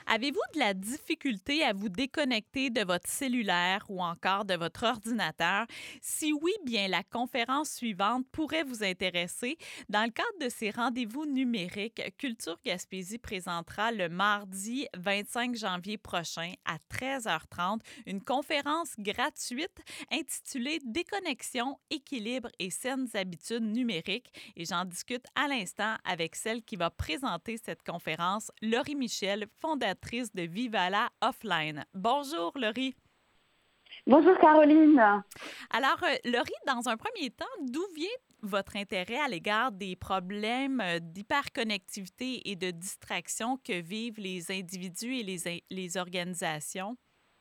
Avez-vous de la difficulté à vous déconnecter de votre cellulaire ou encore de votre ordinateur? Si oui, bien la conférence suivante pourrait vous intéresser. Dans le cadre de ces rendez-vous numériques, Culture Gaspésie présentera le mardi 25 janvier prochain à 13h30 une conférence gratuite intitulée Déconnexion, équilibre et saines habitudes numériques. Et j'en discute à l'instant avec celle qui va présenter cette conférence, Laurie Michel, fondatrice de Vivala Offline. Bonjour, Laurie. Bonjour Caroline. Alors, Laurie, dans un premier temps, d'où vient votre intérêt à l'égard des problèmes d'hyperconnectivité et de distraction que vivent les individus et les organisations?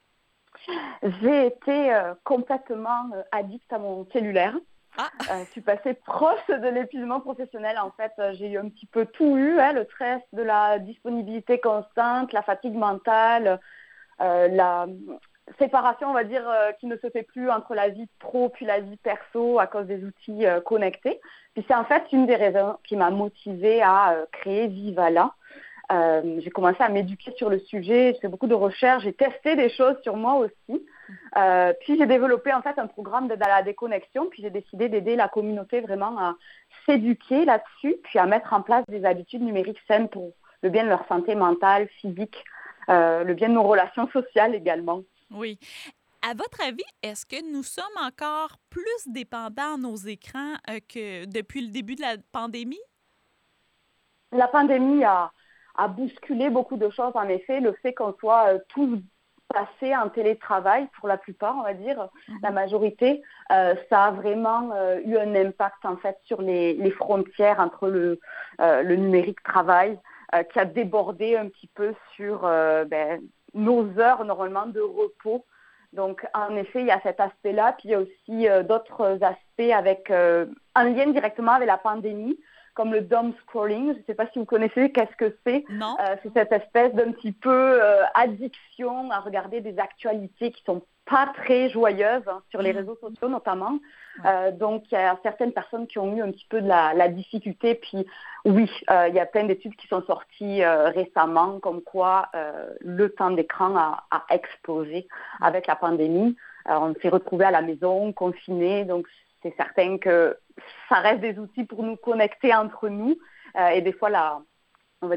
J'ai été complètement addict à mon cellulaire. Ah, Je suis passée proche de l'épuisement professionnel. En fait, j'ai eu un petit peu tout eu, hein, le stress de la disponibilité constante, la fatigue mentale, la séparation, on va dire, qui ne se fait plus entre la vie pro puis la vie perso à cause des outils connectés. Puis c'est en fait une des raisons qui m'a motivée à créer Vivala. J'ai commencé à m'éduquer sur le sujet, j'ai fait beaucoup de recherches, j'ai testé des choses sur moi aussi. Puis j'ai développé en fait un programme d'aide à la déconnexion, puis j'ai décidé d'aider la communauté vraiment à s'éduquer là-dessus, puis à mettre en place des habitudes numériques saines pour le bien de leur santé mentale, physique, le bien de nos relations sociales également. oui. À votre avis, est-ce que nous sommes encore plus dépendants de nos écrans que depuis le début de la pandémie? La pandémie a bousculé beaucoup de choses, en effet. Le fait qu'on soit tous passés en télétravail, pour la plupart, on va dire, la majorité, ça a vraiment eu un impact, en fait, sur les frontières entre le numérique travail, qui a débordé un petit peu sur nos heures, normalement, de repos. Donc, en effet, il y a cet aspect-là, puis il y a aussi d'autres aspects en lien directement avec la pandémie, comme le doom scrolling. Je ne sais pas si vous connaissez, qu'est-ce que c'est. Non? C'est cette espèce d'un petit peu addiction à regarder des actualités qui sont pas très joyeuses, hein, sur les réseaux sociaux notamment. Ouais. Donc, il y a certaines personnes qui ont eu un petit peu de la difficulté. Puis, oui, il y a plein d'études qui sont sorties récemment, comme quoi le temps d'écran a explosé avec la pandémie. On s'est retrouvés à la maison, confinés. Donc, c'est certain que ça reste des outils pour nous connecter entre nous. Et des fois, on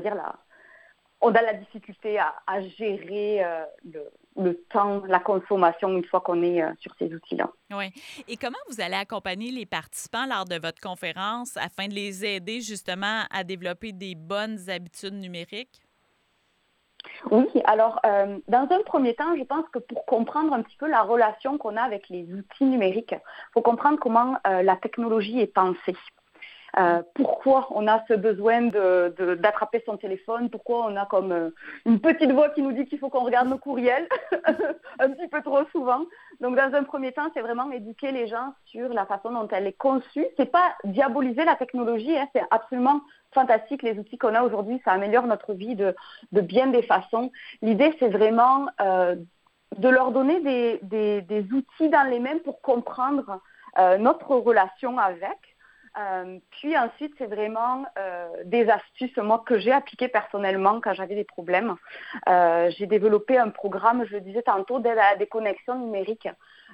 a la difficulté à gérer le temps, la consommation une fois qu'on est sur ces outils-là. Oui. Et comment vous allez accompagner les participants lors de votre conférence afin de les aider justement à développer des bonnes habitudes numériques? Oui, alors dans un premier temps, je pense que pour comprendre un petit peu la relation qu'on a avec les outils numériques, il faut comprendre comment la technologie est pensée. Pourquoi on a ce besoin d'attraper son téléphone, pourquoi on a comme une petite voix qui nous dit qu'il faut qu'on regarde nos courriels un petit peu trop souvent. Donc dans un premier temps, c'est vraiment éduquer les gens sur la façon dont elle est conçue. C'est pas diaboliser la technologie, hein, c'est absolument fantastique les outils qu'on a aujourd'hui, ça améliore notre vie de bien des façons. L'idée, c'est vraiment de leur donner des outils dans les mains pour comprendre notre relation avec. Puis ensuite, c'est vraiment des astuces, moi, que j'ai appliquées personnellement quand j'avais des problèmes. J'ai développé un programme, je le disais tantôt, d'aide à la déconnexion numérique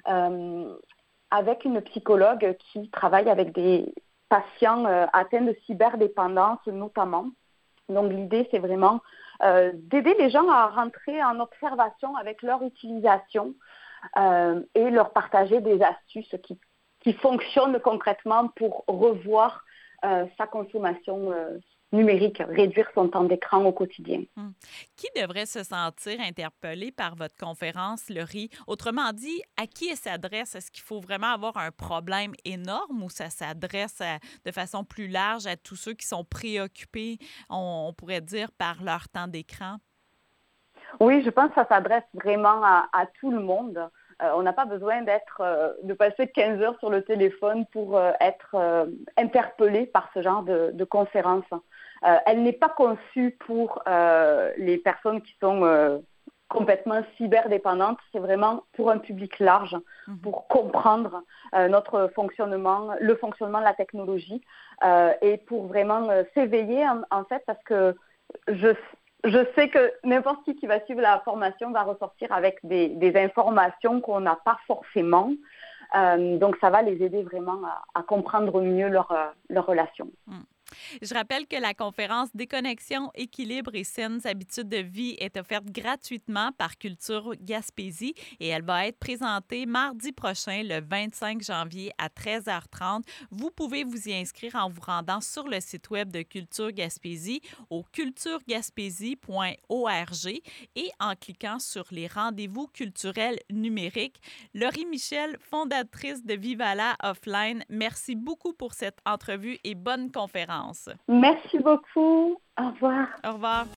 avec une psychologue qui travaille avec des patients atteints de cyberdépendance notamment. Donc l'idée, c'est vraiment d'aider les gens à rentrer en observation avec leur utilisation et leur partager des astuces qui fonctionnent concrètement pour revoir sa consommation numérique, réduire son temps d'écran au quotidien. Qui devrait se sentir interpellé par votre conférence, Laurie? Autrement dit, à qui elle s'adresse? Est-ce qu'il faut vraiment avoir un problème énorme ou ça s'adresse de façon plus large à tous ceux qui sont préoccupés, on pourrait dire, par leur temps d'écran? Oui, je pense que ça s'adresse vraiment à tout le monde. On n'a pas besoin de passer 15 heures sur le téléphone pour être interpellé par ce genre de conférence. Elle n'est pas conçue pour les personnes qui sont complètement cyberdépendantes. C'est vraiment pour un public large, pour comprendre notre fonctionnement, le fonctionnement de la technologie et pour vraiment s'éveiller en fait, parce que Je sais que n'importe qui va suivre la formation va ressortir avec des informations qu'on n'a pas forcément. Donc, ça va les aider vraiment à comprendre mieux leur relation. Je rappelle que la conférence Déconnexion, équilibre et saines habitudes de vie est offerte gratuitement par Culture Gaspésie et elle va être présentée mardi prochain, le 25 janvier à 13h30. Vous pouvez vous y inscrire en vous rendant sur le site web de Culture Gaspésie au culturegaspésie.org et en cliquant sur les rendez-vous culturels numériques. Laurie Michel, fondatrice de Vivala Offline, merci beaucoup pour cette entrevue et bonne conférence. Merci beaucoup. Au revoir. Au revoir.